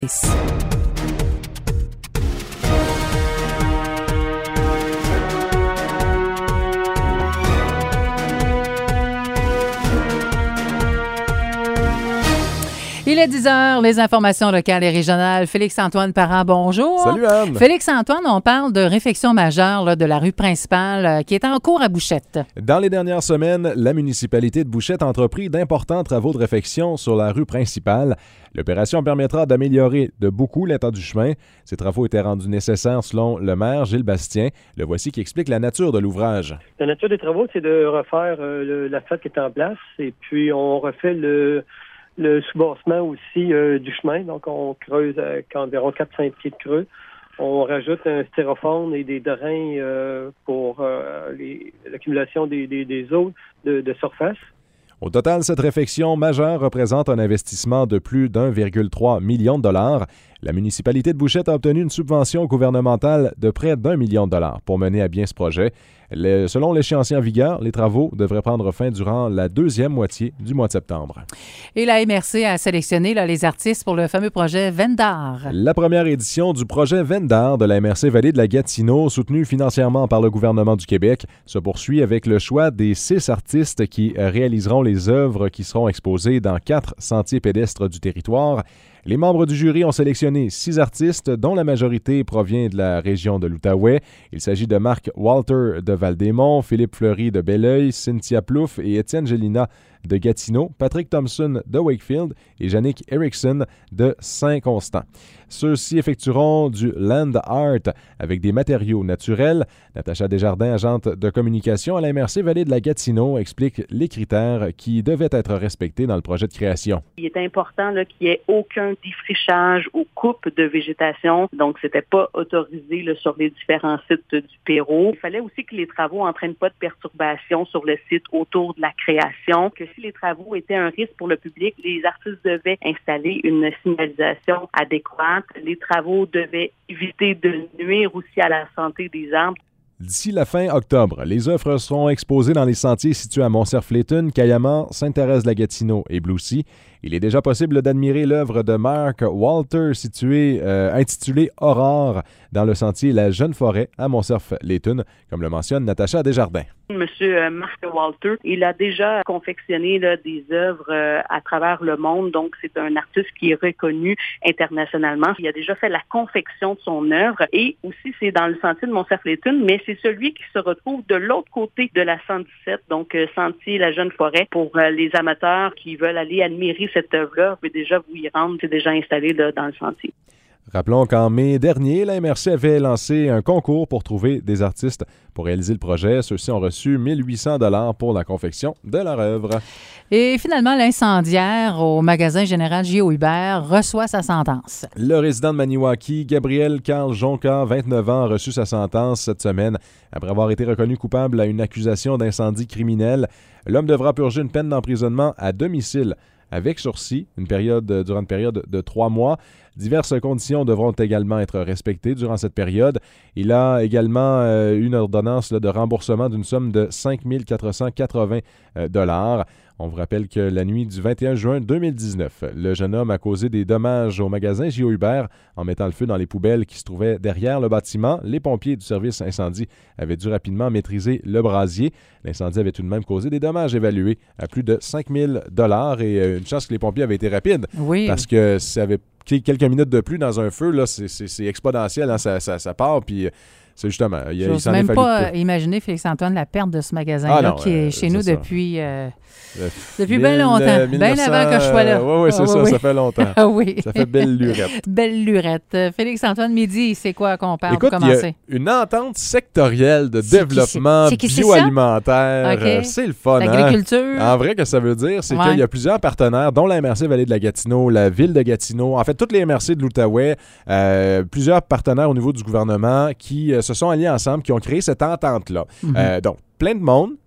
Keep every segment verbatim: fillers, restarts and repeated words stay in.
Il est dix heures, les informations locales et régionales. Félix-Antoine Parent, bonjour. Salut Anne. Félix-Antoine, on parle de réfection majeure là, de la rue principale euh, qui est en cours à Bouchette. Dans les dernières semaines, la municipalité de Bouchette a entrepris d'importants travaux de réfection sur la rue principale. L'opération permettra d'améliorer de beaucoup l'état du chemin. Ces travaux étaient rendus nécessaires selon le maire Gilles Bastien. Le voici qui explique la nature de l'ouvrage. La nature des travaux, c'est de refaire euh, le, l'asphalte qui est en place et puis on refait le... le soubassement aussi euh, du chemin. Donc, on creuse avec environ quatre à cinq pieds de creux. On rajoute un styrofoam et des drains euh, pour euh, les, l'accumulation des, des, des eaux de, de surface. Au total, cette réfection majeure représente un investissement de plus d'un virgule trois million de dollars. La municipalité de Bouchette a obtenu une subvention gouvernementale de près d'un million de dollars pour mener à bien ce projet. Le, selon l'échéancier en vigueur, les travaux devraient prendre fin durant la deuxième moitié du mois de septembre. Et la M R C a sélectionné là, les artistes pour le fameux projet Vendar. La première édition du projet Vendar de la M R C Vallée de la Gatineau, soutenu financièrement par le gouvernement du Québec, se poursuit avec le choix des six artistes qui réaliseront les œuvres qui seront exposées dans quatre sentiers pédestres du territoire. Les membres du jury ont sélectionné six artistes, dont la majorité provient de la région de l'Outaouais. Il s'agit de Marc Walter de Val-des-Monts, Philippe Fleury de Belleuil, Cynthia Plouffe et Étienne Gélina de Gatineau, Patrick Thompson de Wakefield et Jannick Erickson de Saint-Constant. Ceux-ci effectueront du land art avec des matériaux naturels. Natacha Desjardins, agente de communication à la M R C Vallée de la Gatineau, explique les critères qui devaient être respectés dans le projet de création. Il est important là, qu'il n'y ait aucun défrichage ou coupe de végétation, donc c'était pas autorisé là, sur les différents sites du Pérou. Il fallait aussi que les travaux n'entraînent pas de perturbations sur le site autour de la création, que si les travaux étaient un risque pour le public, les artistes devaient installer une signalisation adéquate. Les travaux devaient éviter de nuire aussi à la santé des arbres. D'ici la fin octobre, les œuvres seront exposées dans les sentiers situés à Montcerf-Létun, Cayamant, Sainte-Thérèse-de-la-Gatineau et Bloussy. Il est déjà possible d'admirer l'œuvre de Marc Walter située, euh, intitulée Aurore dans le sentier La Jeune Forêt à Montcerf-Létun, comme le mentionne Natacha Desjardins. Monsieur Marc Walter, il a déjà confectionné là, des œuvres euh, à travers le monde, donc c'est un artiste qui est reconnu internationalement. Il a déjà fait la confection de son œuvre et aussi c'est dans le sentier de Montcerf-Létun, mais c'est celui qui se retrouve de l'autre côté de la cent dix-sept, donc euh, sentier La Jeune Forêt. Pour euh, les amateurs qui veulent aller admirer cette œuvre-là, vous pouvez déjà vous y rendre, c'est déjà installé là, dans le sentier. Rappelons qu'en mai dernier, la M R C avait lancé un concours pour trouver des artistes pour réaliser le projet. Ceux-ci ont reçu mille huit cents dollars pour la confection de leur œuvre. Et finalement, l'incendiaire au magasin général J O Hubert reçoit sa sentence. Le résident de Maniwaki, Gabriel Carl Jonca, vingt-neuf ans, a reçu sa sentence cette semaine. Après avoir été reconnu coupable à une accusation d'incendie criminel, l'homme devra purger une peine d'emprisonnement à domicile avec sursis, une période, durant une période de trois mois. Diverses conditions devront également être respectées durant cette période. Il a également euh, une ordonnance là, de remboursement d'une somme de cinq mille quatre cent quatre-vingts dollars. On vous rappelle que la nuit du vingt et un juin deux mille dix-neuf, le jeune homme a causé des dommages au magasin J O Hubert en mettant le feu dans les poubelles qui se trouvaient derrière le bâtiment. Les pompiers du service incendie avaient dû rapidement maîtriser le brasier. L'incendie avait tout de même causé des dommages évalués à plus de cinq mille dollars et une chance que les pompiers avaient été rapides. Oui. Parce que ça avait quelques minutes de plus dans un feu, là, c'est, c'est, c'est exponentiel, hein, ça, ça, ça part, puis c'est justement... Il, Je n'ose même pas imaginer, Félix-Antoine, la perte de ce magasin-là ah non, qui est euh, chez nous ça. depuis, euh, depuis bien longtemps, bien avant que je sois là. Oui, oui, c'est ah, ça, oui. ça fait longtemps. Ah, oui. Ça fait belle lurette. Belle lurette. Félix-Antoine, midi, c'est quoi qu'on parle Écoute, pour commencer? Il y a une entente sectorielle de c'est développement qui, c'est, c'est bioalimentaire. Okay. C'est le fun, L'agriculture. Hein? En vrai, que ça veut dire, c'est ouais. qu'il y a plusieurs partenaires, dont la M R C Vallée de la Gatineau, la Ville de Gatineau, en fait, toutes les M R C de l'Outaouais, euh, plusieurs partenaires au niveau du gouvernement qui euh, se sont alliés ensemble, qui ont créé cette entente-là. Mm-hmm. Euh, donc, plein de monde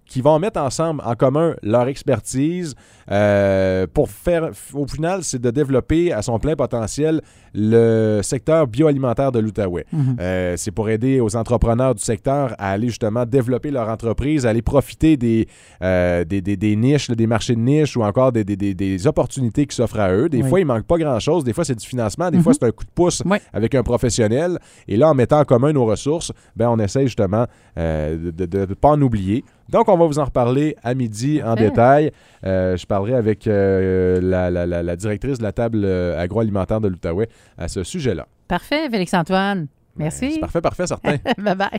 qui vont mettre ensemble en commun leur expertise euh, pour faire, au final, c'est de développer à son plein potentiel le secteur bioalimentaire de l'Outaouais. Mm-hmm. Euh, c'est pour aider aux entrepreneurs du secteur à aller justement développer leur entreprise, à aller profiter des, euh, des, des, des niches, des marchés de niche ou encore des, des, des, des opportunités qui s'offrent à eux. Des oui. fois, il ne manque pas grand-chose. Des fois, c'est du financement. Des mm-hmm. fois, c'est un coup de pouce oui. avec un professionnel. Et là, en mettant en commun nos ressources, ben, on essaie justement euh, de ne pas en oublier. Donc, on va vous en reparler à midi en okay. détail. Euh, je parlerai avec euh, la, la, la, la directrice de la table euh, agroalimentaire de l'Outaouais à ce sujet-là. Parfait, Félix-Antoine. Merci. Ben, c'est parfait, parfait, certain. Bye-bye.